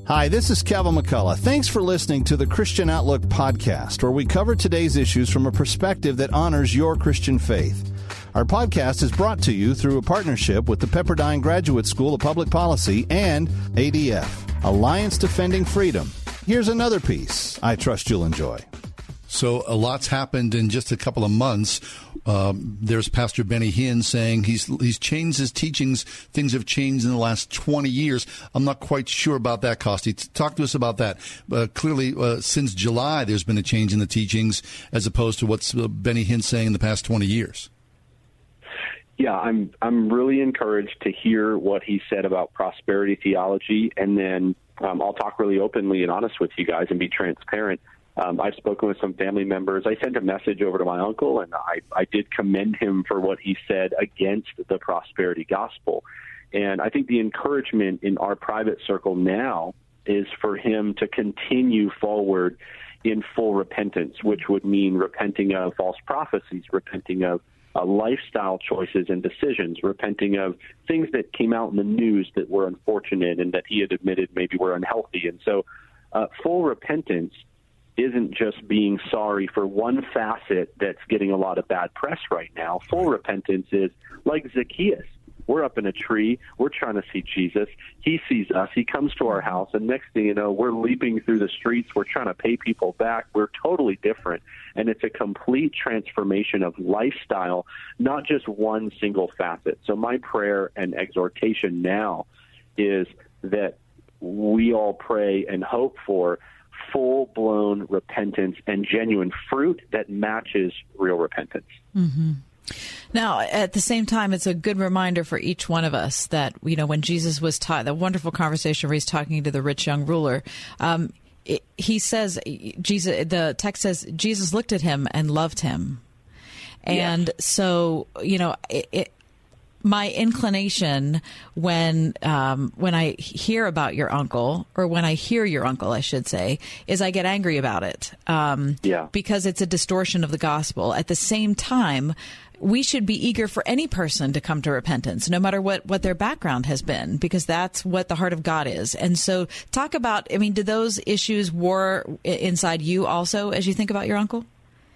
Hi, this is Kevin McCullough. Thanks for listening to the Christian Outlook podcast, where we cover today's issues from a perspective that honors your Christian faith. Our podcast is brought to you through a partnership with the Pepperdine Graduate School of Public Policy and ADF, Alliance Defending Freedom. Here's another piece I trust you'll enjoy. So a lot's happened in just a couple of months. There's Pastor Benny Hinn saying he's changed his teachings. Things have changed in the last 20 years. I'm not quite sure about that, Costi. Talk to us about that. Clearly, since July, there's been a change in the teachings as opposed to what's Benny Hinn saying in the past 20 years. Yeah, I'm really encouraged to hear what he said about prosperity theology, and then I'll talk really openly and honest with you guys and be transparent. I've spoken with some family members. I sent a message over to my uncle, and I did commend him for what he said against the prosperity gospel. And I think the encouragement in our private circle now is for him to continue forward in full repentance, which would mean repenting of false prophecies, repenting of lifestyle choices and decisions, repenting of things that came out in the news that were unfortunate and that he had admitted maybe were unhealthy. And so full repentance isn't just being sorry for one facet that's getting a lot of bad press right now. Full repentance is like Zacchaeus. We're up in a tree. We're trying to see Jesus. He sees us. He comes to our house, and next thing you know, we're leaping through the streets. We're trying to pay people back. We're totally different, and it's a complete transformation of lifestyle, not just one single facet. So my prayer and exhortation now is that we all pray and hope for full-blown repentance and genuine fruit that matches real repentance. Mm-hmm. Now, at the same time, it's a good reminder for each one of us that, you know, when Jesus was taught, that wonderful conversation where he's talking to the rich young ruler, he says, the text says, Jesus looked at him and loved him. And so, you know, my inclination when I hear about your uncle, or when I hear your uncle, I should say, is I get angry about it. Because it's a distortion of the gospel. At the same time, we should be eager for any person to come to repentance, no matter what their background has been, because that's what the heart of God is. And so talk about, I mean, do those issues war inside you also as you think about your uncle?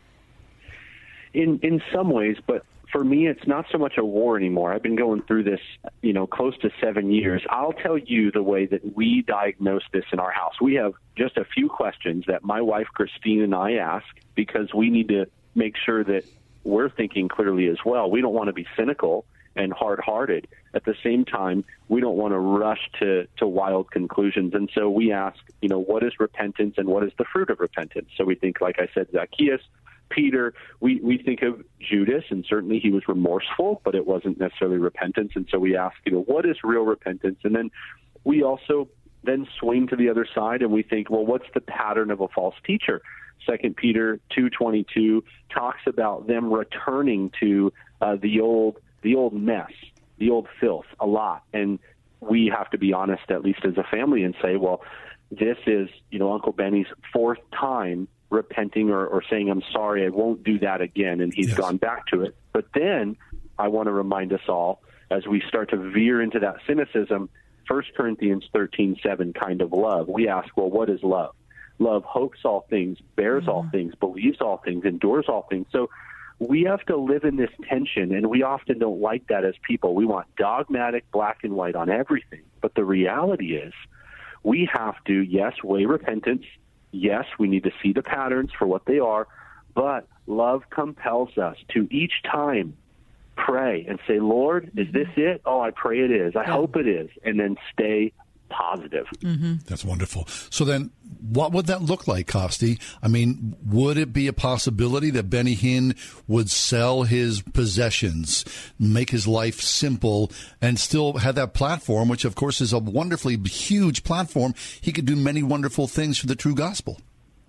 In some ways, but for me, it's not so much a war anymore. I've been going through this, you know, close to 7 years. I'll tell you the way that we diagnose this in our house. We have just a few questions that my wife, Christine, and I ask because we need to make sure that we're thinking clearly as well. We don't want to be cynical and hard-hearted. At the same time, we don't want to rush to wild conclusions. And so we ask, you know, what is repentance and what is the fruit of repentance? So we think, like I said, Zacchaeus, Peter, we think of Judas, and certainly he was remorseful, but it wasn't necessarily repentance. And so we ask, you know, what is real repentance? And then we also then swing to the other side and we think, well, what's the pattern of a false teacher? 2 Peter 2:22 talks about them returning to the old mess, the old filth a lot. And we have to be honest, at least as a family, and say, well, this is, you know, Uncle Benny's fourth time repenting or saying, I'm sorry, I won't do that again. And he's gone back to it. But then I want to remind us all, as we start to veer into that cynicism, 1 Corinthians 13:7 kind of love. We ask, well, what is love? Love hopes all things, bears all things, believes all things, endures all things. So we have to live in this tension, and we often don't like that as people. We want dogmatic black and white on everything. But the reality is we have to, yes, weigh repentance. Yes, we need to see the patterns for what they are. But love compels us to each time pray and say, Lord, is this it? Oh, I pray it is. I hope it is. And then stay positive. Mm-hmm. That's wonderful. So then what would that look like, Costi? I mean, would it be a possibility that Benny Hinn would sell his possessions, make his life simple, and still have that platform, which of course is a wonderfully huge platform? He could do many wonderful things for the true gospel.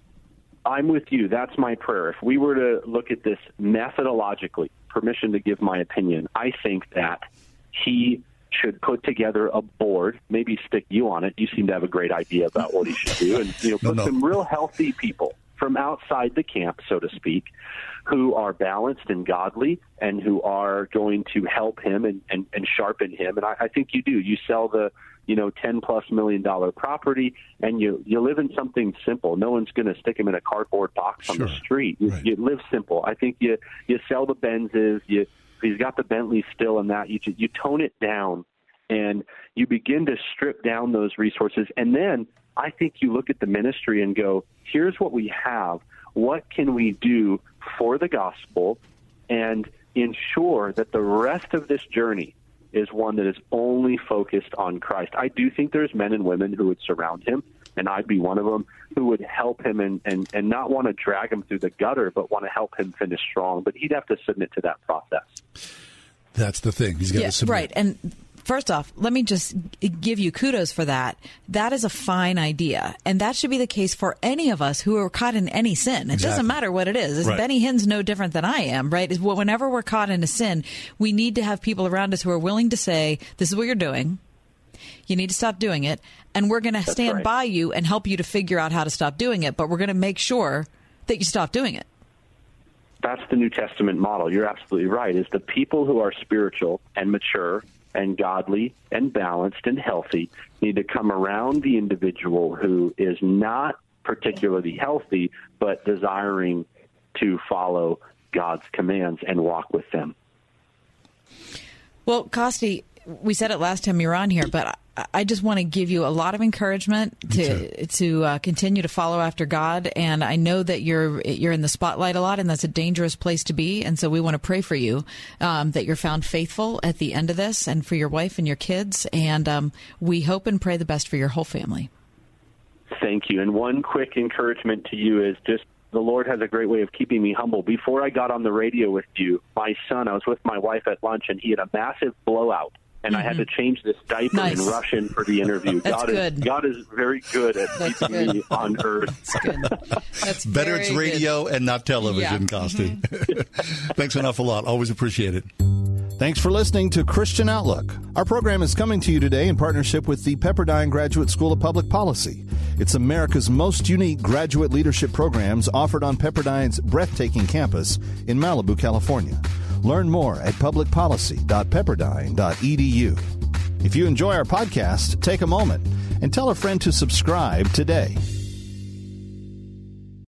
I'm with you. That's my prayer. If we were to look at this methodologically, permission to give my opinion, I think that he should put together a board, maybe stick you on it. You seem to have a great idea about what he should do, and put some real healthy people from outside the camp, so to speak, who are balanced and godly and who are going to help him and sharpen him. And I think you do. You sell the $10+ million property, and you live in something simple. No one's going to stick him in a cardboard box on the street. You live simple. I think you sell the Benzes. He's got the Bentley still, and that you tone it down, and you begin to strip down those resources. And then I think you look at the ministry and go, here's what we have. What can we do for the gospel and ensure that the rest of this journey is one that is only focused on Christ? I do think there's men and women who would surround him, and I'd be one of them, who would help him and not want to drag him through the gutter, but want to help him finish strong. But he'd have to submit to that process. That's the thing. He's got to submit. Right. And first off, let me just give you kudos for that. That is a fine idea. And that should be the case for any of us who are caught in any sin. It doesn't matter what it is. Right. Benny Hinn's no different than I am, right? Whenever we're caught in a sin, we need to have people around us who are willing to say, this is what you're doing. You need to stop doing it. And we're going to stand by you and help you to figure out how to stop doing it. But we're going to make sure that you stop doing it. That's the New Testament model. You're absolutely right. Is the people who are spiritual and mature and godly and balanced and healthy need to come around the individual who is not particularly healthy, but desiring to follow God's commands and walk with them. Well, Costi, we said it last time you were on here, but I just want to give you a lot of encouragement to continue to follow after God. And I know that you're in the spotlight a lot, and that's a dangerous place to be. And so we want to pray for you that you're found faithful at the end of this, and for your wife and your kids. And we hope and pray the best for your whole family. Thank you. And one quick encouragement to you is just the Lord has a great way of keeping me humble. Before I got on the radio with you, my son, I was with my wife at lunch, and he had a massive blowout. And I had to change this diaper and rush in for the interview. God is very good at keeping me on earth. That's good. That's better it's radio and not television, Costi. Thanks an awful lot. Always appreciate it. Thanks for listening to Christian Outlook. Our program is coming to you today in partnership with the Pepperdine Graduate School of Public Policy. It's America's most unique graduate leadership programs offered on Pepperdine's breathtaking campus in Malibu, California. Learn more at publicpolicy.pepperdine.edu. If you enjoy our podcast, take a moment and tell a friend to subscribe today.